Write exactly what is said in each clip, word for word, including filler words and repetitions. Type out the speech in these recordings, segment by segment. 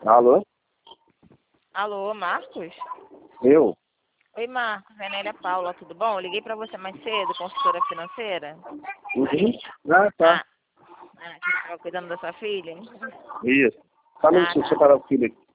Alô? Alô, Marcos? Eu? Oi, Marcos. Anélia Paula, tudo bom? Eu liguei pra você mais cedo, consultora financeira. Uhum. Ah, tá. Ah, ah que estava cuidando da sua filha? Isso. Só um Ah, minutinho, deixa eu tá. parar o filho aqui.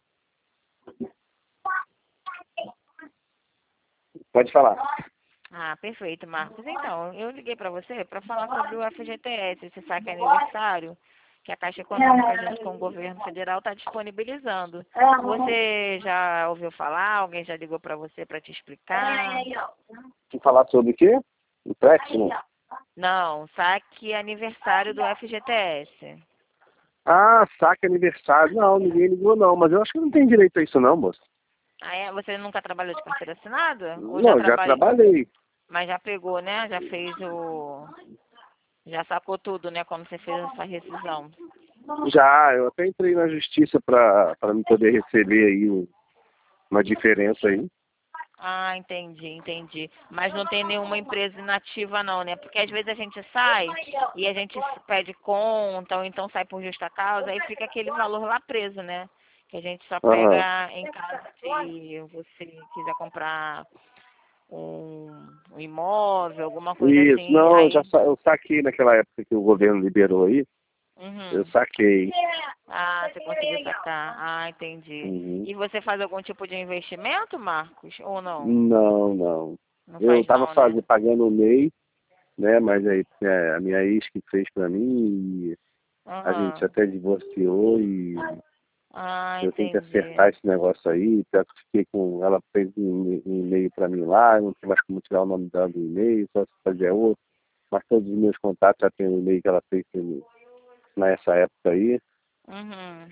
Pode falar. Ah, perfeito, Marcos. Então, eu liguei pra você pra falar sobre o F G T S, esse saque aniversário que a Caixa Econômica, junto com o governo federal, está disponibilizando. Você já ouviu falar? Alguém já ligou pra você pra te explicar? Vou falar sobre o quê? O empréstimo? Não, saque aniversário do F G T S. Ah, saque aniversário. Não, ninguém ligou não, mas eu acho que não tem direito a isso não, moço. Ah, é? Você nunca trabalhou de carteira assinada? Ou já Não, já trabalhou? trabalhei. Mas já pegou, né? Já fez o... Já sacou tudo, né? Quando você fez essa rescisão. Já, eu até entrei na justiça para para me poder receber aí um- uma diferença aí. Ah, entendi, entendi. Mas não tem nenhuma empresa inativa não, né? Porque às vezes a gente sai e a gente pede conta, ou então sai por justa causa, aí fica aquele valor lá preso, né? Que a gente só Aham. pega em caso de você quiser comprar um, um imóvel, alguma coisa Isso, assim, não, eu já aí... sa- eu saquei naquela época que o governo liberou aí. Eu Uhum. saquei. Ah, você conseguiu sacar. Ah, entendi. Uhum. E você faz algum tipo de investimento, Marcos? Ou não? Não, não. Não Eu faz estava não, né? fazendo, pagando o M E I, né? Mas aí é, a minha ex que fez para mim e a gente Aham. até divorciou e Ah, eu tenho que entendi. acertar esse negócio aí. Pior que eu fiquei com. Ela fez um, um e-mail para mim lá, eu não sei mais como tirar o nome dela do e-mail, só se fazer outro. Mas todos os meus contatos já tem o e-mail que ela fez nessa época aí. Uhum.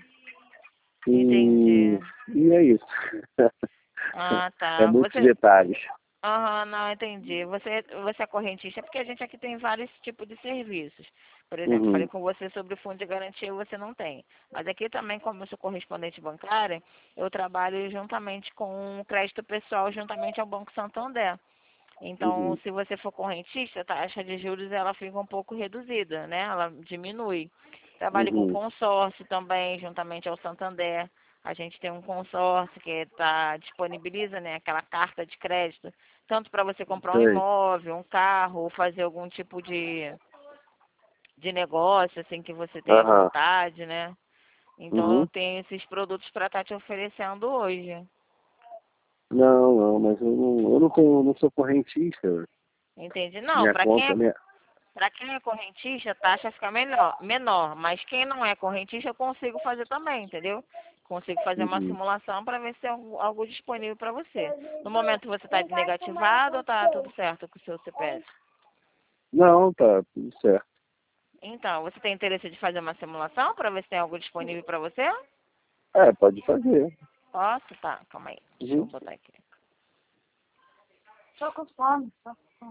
E, Entendi. e é isso. Ah, É tá. muitos Você... detalhes. Aham, não, entendi. Você, você é correntista, porque a gente aqui tem vários tipos de serviços. Por exemplo, falei Uhum, com você sobre o fundo de garantia e você não tem. Mas aqui também, como eu sou correspondente bancária, eu trabalho juntamente com o crédito pessoal, juntamente ao Banco Santander. Então, uhum, se você for correntista, a taxa de juros ela fica um pouco reduzida, né? Ela diminui. Trabalho com uhum. consórcio também, juntamente ao Santander. A gente tem um consórcio que tá, disponibiliza, né, aquela carta de crédito, tanto para você comprar um Sei. imóvel, um carro, ou fazer algum tipo de, de negócio, assim, que você tenha Aham. vontade, né? Então, eu Uhum. tenho esses produtos para estar te oferecendo hoje. Não, não, mas eu não, eu não tenho, não sou correntista. Entende? Não, Minha para quem conta, é minha. Para quem é correntista, a taxa fica melhor, menor, mas quem não é correntista, eu consigo fazer também, entendeu? Consigo fazer uma Uhum. simulação para ver se tem algo, algo disponível para você. No momento você está negativado ou está tudo certo com o seu C P F? Não, tá tudo certo. Então, você tem interesse de fazer uma simulação para ver se tem algo disponível para você? É, pode fazer. Posso? Tá, calma aí. Deixa eu Uhum. botar aqui. Tô com fome. Tô com fome.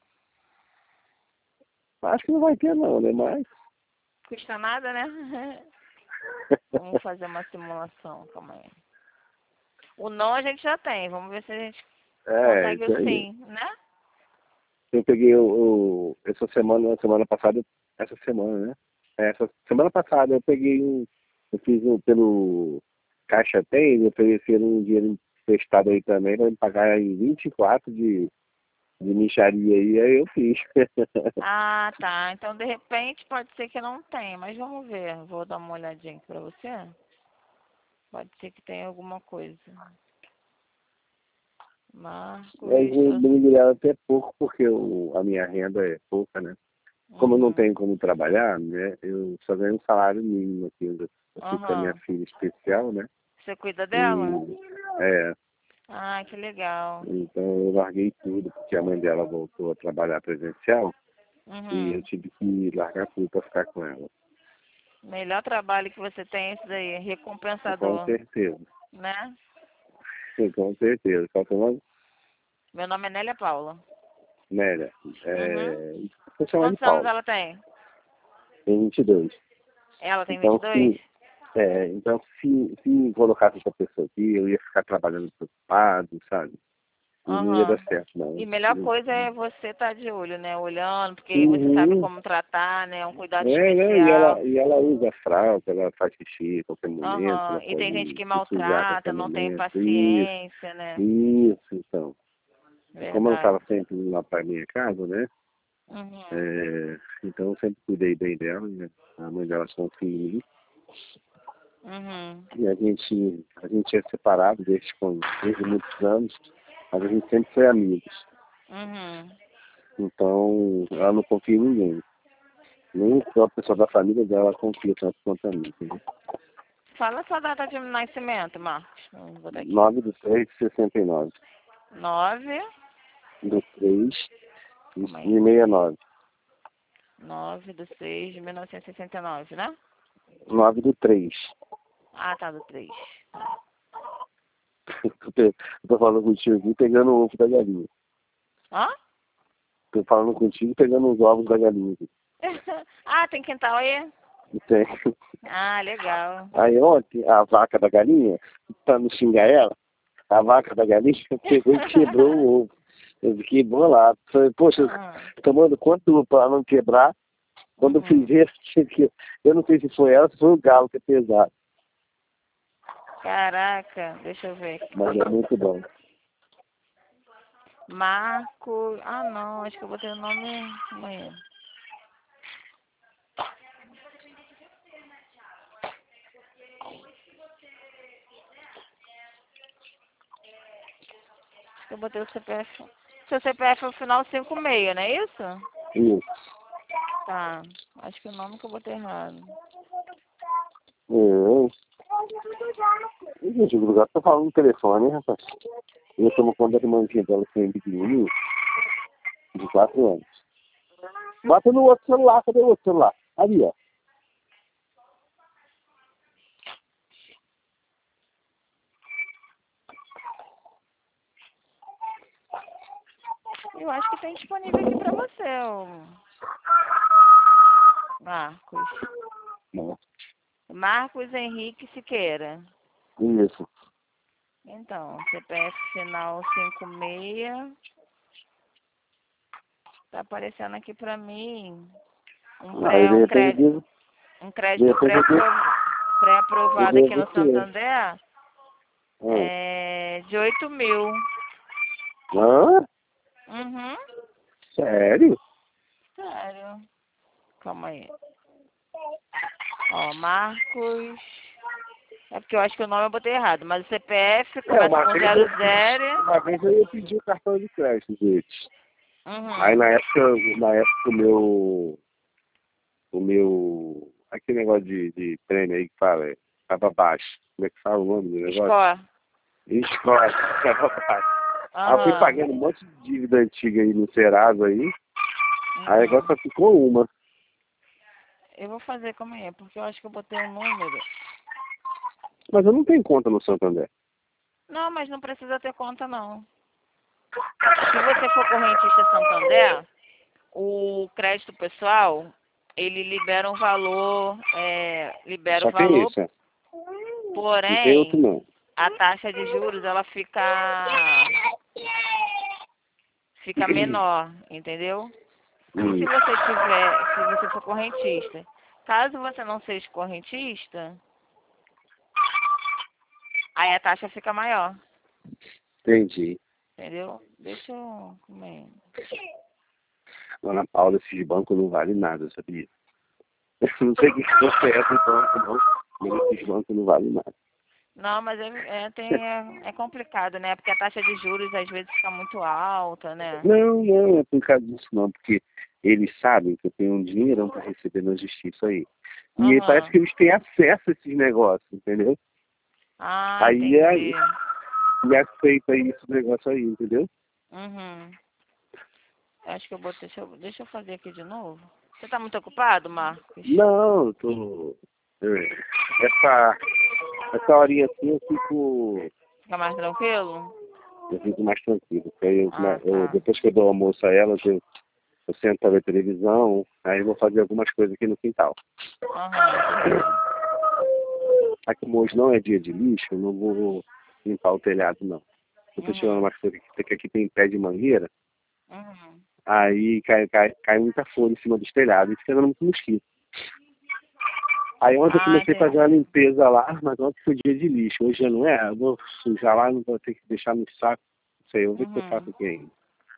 Acho que não vai ter não, né? Mas. Custa nada, né? Vamos fazer uma simulação, calma aí. O não a gente já tem, vamos ver se a gente É, consegue isso o aí. sim, né? Eu peguei o, o- essa semana, semana passada, essa semana, né? É, Essa semana passada eu peguei um, eu fiz um pelo Caixa Tem, me ofereceram um dinheiro emprestado aí também para me pagar em vinte e quatro de, de mixaria aí, aí eu fiz. Ah, tá. Então, de repente, pode ser que não tenha, mas vamos ver. Vou dar uma olhadinha aqui pra você. Pode ser que tenha alguma coisa. Mas Marcos. o so- imobiliário até pouco, porque o, a minha renda é pouca, né? Como eu não Uhum. tenho como trabalhar, né? Eu só ganho um salário mínimo aqui. Eu eu fico com a minha Aham. filha especial, né? Você cuida E dela? é, Ah, que legal. então eu larguei tudo, porque a mãe dela voltou a trabalhar presencial e eu Uhum. tive que largar tudo para ficar com ela. Melhor trabalho que você tem é esse daí, Com recompensador, certeza. né? Com certeza. Qual é o seu nome? Meu nome é Nélia Paula. Nélia. Uhum. É, vou chamar de Quantos anos Paulo. ela tem? Tem vinte e dois. Ela tem vinte e Então, dois? se, é, então, se, se colocasse essa pessoa aqui, eu ia ficar trabalhando preocupado, sabe? não ia dar Aham. certo, não. E melhor coisa é você estar de olho, né? Olhando, porque aí você sabe Uhum. como tratar, né? Um cuidado É, né? E especial. ela, e ela usa fralda, ela faz xixi a qualquer momento, Aham. ela E tem gente pode que se sujar a qualquer maltrata, não tem momento. Isso, paciência, né? isso, então. E como ela Verdade. estava sempre indo lá para minha casa, né? Uhum. É, então eu sempre cuidei bem dela, né? A mãe dela confia em mim. Uhum. E a gente, a gente é separado desde, quando, desde muitos anos, mas a gente sempre foi amigos. Uhum. Então ela não confia em ninguém. Nem a pessoa da família dela confia tanto quanto a mim. Entendeu? Fala sua data de nascimento, Marcos. Vamos botar aqui. nove de três de sessenta e nove. Nove. Do três de Calma aí. sessenta e nove. Nove do seis de mil novecentos e sessenta e nove, né? nove do três. Ah, tá, do três. Eu tô falando contigo aqui pegando o ovo da galinha. Hã? Tô falando contigo pegando os ovos da galinha aqui. Ah, tem quintal aí? E tem. Ah, legal. Aí ontem, a vaca da galinha, pra não xingar ela, a vaca da galinha pegou e quebrou o ovo. Eu fiquei bolado. Falei, poxa, Ah, tomando conta para não quebrar. Quando eu fui uhum. ver, eu não sei se foi ela, se foi o galo que é pesado. Caraca, deixa eu ver aqui. Mas é muito bom. Marco. Ah, não, acho que eu botei o nome. Calma aí. Acho que eu botei o C P F. Seu C P F é o final cinco seis, não é isso? Isso. Tá. Acho que o nome que eu botei errado. É. E, gente, o lugar tá falando no telefone, hein, rapaz? Eu tomo conta da irmãzinha dela, que é pequenininho, de quatro anos. Bota no outro celular, cadê o outro celular? Ali, ó. Eu acho que tem disponível aqui pra você, ô Marcos. Não. Marcos Henrique Siqueira. Isso. Então, C P F final cinco seis. Tá aparecendo aqui pra mim um Aí, pré, de um repente, crédito, eu devo, um de crédito repente, eu devo, eu pré-aprovado aqui devo no ter. Santander Ah. é de oito mil. Hã? Uhum. Sério? Sério. Calma aí. Ó, Marcos. É porque eu acho que o nome eu botei errado, mas o C P F É, começa uma com vez zero eu zero. fiz, uma vez eu ia pedir o cartão de crédito deles. Aí Uhum. na época, na época o meu, o meu, aquele negócio de, de prêmio aí que fala, é, tava baixo. Como é que fala o nome do negócio? Score. Escola, tava baixo. Aí eu fui Aham. pagando um monte de dívida antiga aí no Serasa aí, aí agora Uhum. só ficou uma. Eu vou fazer como é, porque eu acho que eu botei um número. Mas eu não tenho conta no Santander. Não, mas não precisa ter conta, não. Se você for correntista Santander, o crédito pessoal, ele libera um valor, é, libera o Só tem valor, isso, é. Não tem outro porém, não. a taxa de juros, ela fica, fica menor, entendeu? E se Hum, você tiver, se você for correntista, caso você não seja correntista, aí a taxa fica maior, entendi. entendeu? Deixa eu comer. Dona Paula, esses bancos não vale nada, sabia? Eu não sei o que que você é do banco, não. Mas esses bancos não valem nada. Não, mas é, é, tem, é, é complicado, né? Porque a taxa de juros às vezes fica muito alta, né? Não, não, é por causa disso não, porque eles sabem que eu tenho um dinheirão para receber na justiça aí. E aí parece Aham. que eles têm acesso a esses negócios, entendeu? Ah, Aí é, entendi. e aceita isso, o negócio aí, entendeu? Uhum. Acho que eu botei. Deixa eu, deixa eu fazer aqui de novo. Você tá muito ocupado, Marcos? Não, eu tô. é, Essa, essa horinha assim eu fico, Fica mais tranquilo? eu fico mais tranquilo. Porque aí eu, Ah, eu- tá. depois que eu dou almoço a elas, eu, eu sento para ver televisão, aí eu vou fazer algumas coisas aqui no quintal. Aham, entendi. Aí como hoje não é dia de lixo, eu não vou limpar o telhado não. Eu tô tirando uma folha que aqui tem pé de mangueira. Uhum. Aí cai, cai, cai muita folha em cima dos telhados e fica dando muito mosquito. Aí ontem eu Ah, comecei a fazer entendi. uma limpeza lá, mas ontem foi dia de lixo. Hoje já não é, eu vou sujar lá, não vou ter que deixar no saco. Não sei, eu vou ver o que eu faço Uhum. aqui ainda.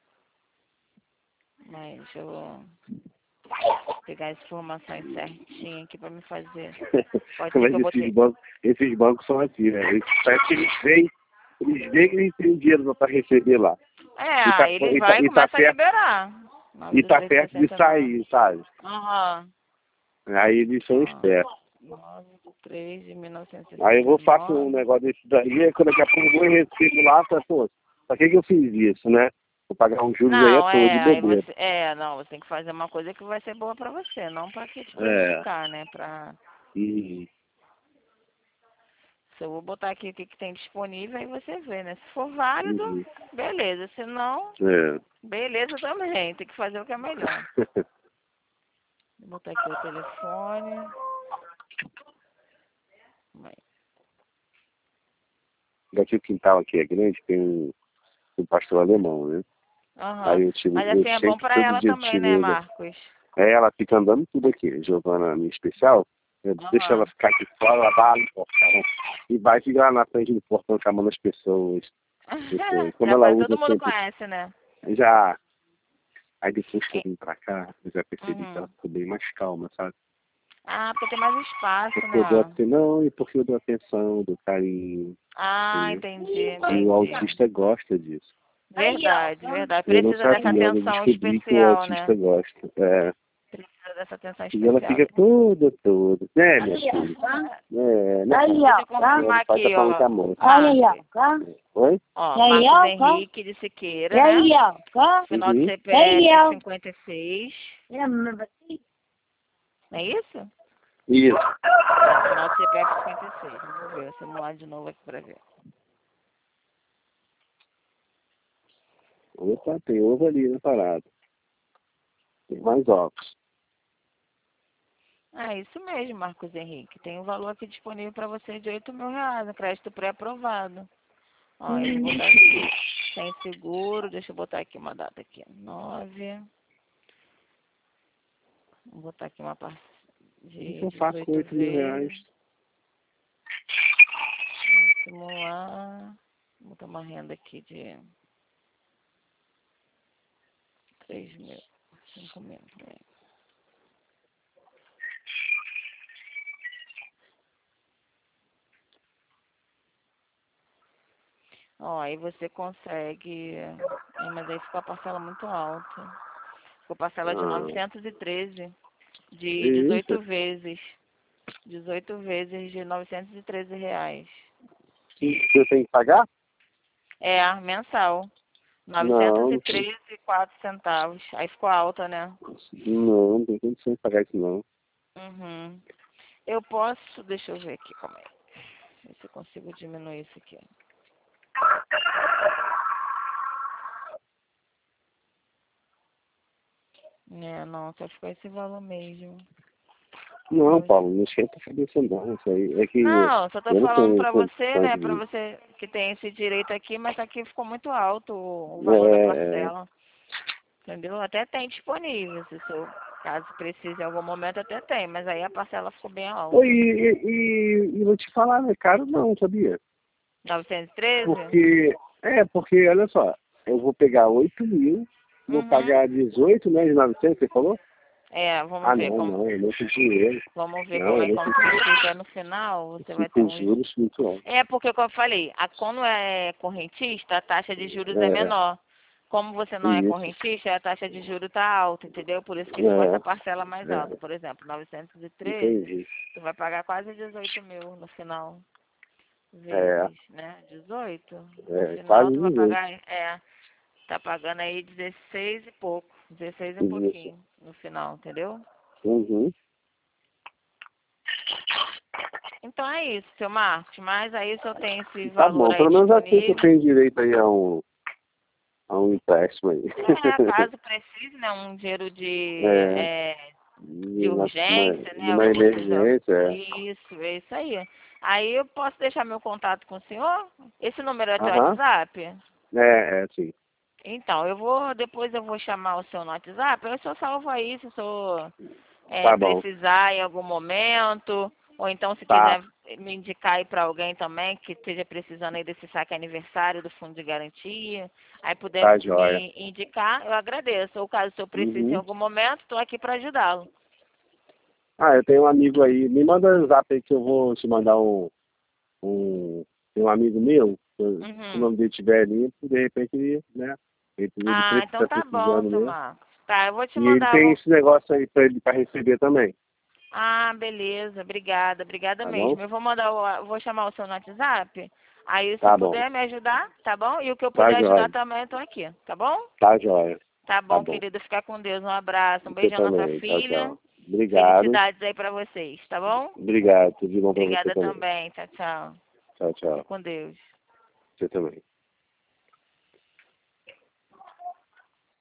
Mas deixa eu pegar as informações certinho aqui pra me fazer. Pode ser que Mas eu esses botei. bancos, esses bancos são assim, né? Eles, parece que eles veem, eles veem que eles têm dinheiro para receber lá. É, E tá, aí ele e tá, vai e e tá começa a perto, liberar. e tá nove três perto de sessenta e nove. sair, sabe? Aham. Aí eles são Ó, espertos. nove de três de mil novecentos e Aí eu sessenta vou e fazer um nove. negócio desse daí, e quando daqui a pouco eu vou e recebo lá, falo, pô, pra que que eu fiz isso, né? Vou pagar uns juros aí à Não, toa de é, aí bobeira. você. É, não, você tem que fazer uma coisa que vai ser boa pra você, não pra que te É. prejudicar, né? Pra. E, Se eu vou botar aqui o que, que tem disponível, aí você vê, né? Se for válido, uhum, beleza. Se não, é. beleza também. Tem que fazer o que é melhor. Vou botar aqui o telefone. Vai. Daqui o quintal aqui é grande, tem um, um pastor alemão, né? Aham. Aí eu tiro, Mas eu assim é bom sempre, pra todo ela dia eu também, tiro né, ele. Marcos? Aí ela fica andando tudo aqui, Giovana, minha especial. Eu deixo ela Aham. ficar aqui fora, ela dá no portão. E vai ficar lá na frente do portão chamando as pessoas. Depois, como Já ela quase usa todo mundo sempre, conhece, né? já. Aí depois que eu E- vim pra cá, eu já percebi que ela Uhum. ficou bem mais calma, sabe? Ah, porque tem mais espaço, Porque eu dou né? atenção, não, e porque eu dou atenção, dou carinho, Ah, entendeu? entendi, E o entendi. autista gosta disso. Verdade, verdade. Eu não Precisa dessa sabia, eu atenção descobri que o especial, né? autista gosta. É. Precisa dessa atenção E ela especial. fica toda, toda. Né, minha filha? É, né? Deixa eu O confirmar pai tá aqui, falando que é ó. amor. Marcos. Oi? Ó, Marcos Henrique de Siqueira, né? Final de Uhum. C P F cinquenta e seis. Não é isso? Isso. É, final de C P F cinquenta e seis. Vamos ver, simular de novo aqui pra ver. Opa, tem ovo ali na parada. Tem mais ovos. É isso mesmo, Marcos Henrique. Tem um valor aqui disponível para você de oito mil reais, um crédito pré-aprovado. Ó, eu vou botar aqui. Sem seguro, deixa eu botar aqui uma data aqui. Nove. Vou botar aqui uma parte O que de eu faço com dezoito oito mil reais? vezes. Simular. Vou botar uma renda aqui de três mil. Cinco mil. Ó, aí você consegue. É, mas aí ficou a parcela muito alta. Ficou parcela de Ah, novecentos e treze. De isso. dezoito vezes. dezoito vezes de novecentos e treze reais. Eu tenho que pagar? É, mensal. Não, novecentos e treze e quatro centavos. Aí ficou alta, né? não, não tem condição de pagar isso não. Uhum. Eu posso, deixa eu ver aqui como é. Ver se eu consigo diminuir isso aqui. É, não, só ficou esse valor mesmo. Não, Hoje. Paulo, não esquenta a cabeça não. Isso aí é que Não, só tô eu não falando tenho pra você, condições né? Pra de. você que tem esse direito aqui, mas aqui ficou muito alto o o valor da É, é, parcela. Entendeu? Até tem disponível, se for, caso precise em algum momento até tem, mas aí a parcela ficou bem Oi, alta. e, e, e vou te falar, não é caro não, sabia? novecentos e treze? Porque, é, porque, olha só, eu vou pegar oito mil, vou Uhum. pagar dezoito, né, de novecentos, você falou? É, vamos Ah, ver não, como, não, é muito dinheiro. vamos ver Não, como é é muito como que dinheiro. fica no final, você vai ter Fica uns. juros muito altos. É, porque como eu falei, a, quando é correntista, a taxa de juros é É, menor. Como você não é isso. correntista, a taxa de juros tá alta, entendeu? Por isso que ficou essa É, parcela mais alta. é, Por exemplo, novecentos e treze, entendi. tu vai pagar quase dezoito mil no final. É, Vezes, né? dezoito. No é, final quase tu vai dezoito. pagar, é, tá pagando aí dezesseis e pouco. dezesseis e um Isso. pouquinho no final, entendeu? Uhum. Então é isso, seu Marcos. Mas aí só tem esse Tá valor bom, aí pelo menos assim que eu disponível. tenho direito aí a um, a um empréstimo aí. É, caso precise, né? Um dinheiro de, É, é, de numa, numa, urgência, né? numa Alguma coisa. emergência, é. Isso, é isso aí. Aí eu posso deixar meu contato com o senhor? Esse número é teu Aham, WhatsApp? É, é, sim. Então, eu vou, depois eu vou chamar o seu no WhatsApp, eu só salvo aí se o senhor é, Tá bom. precisar em algum momento, ou então se Tá, quiser me indicar aí para alguém também que esteja precisando aí desse saque aniversário do fundo de garantia, aí puder tá jóia. me indicar, eu agradeço. Ou caso o senhor precise em Uhum. algum momento, estou aqui para ajudá-lo. Ah, eu tenho um amigo aí. Me manda um zap aí que eu vou te mandar um. um tem um amigo meu, se o Uhum. nome dele estiver limpo, de repente ele, né? Ele, ele Ah, então está tá bom, precisando seu mesmo. Marcos. Tá, eu vou te E ele mandar, tem vou... esse negócio aí para ele para receber também, Ah, beleza, obrigada, obrigada tá bom? mesmo. Eu vou mandar, o, eu vou chamar o seu no WhatsApp, aí se Tá bom. puder me ajudar, tá bom? E o que eu Tá puder ajudar jóia. também, eu tô aqui, tá bom? Tá jóia. Tá Tá bom, bom. querido, fica com Deus, um abraço, um Você beijão na sua também. Tchau, filha, tchau. Obrigado. felicidades aí pra vocês, tá bom? Obrigado. Tudo de bom para você Obrigada também. também, tchau, tchau. Tchau, Fica tchau. com Deus. Você também.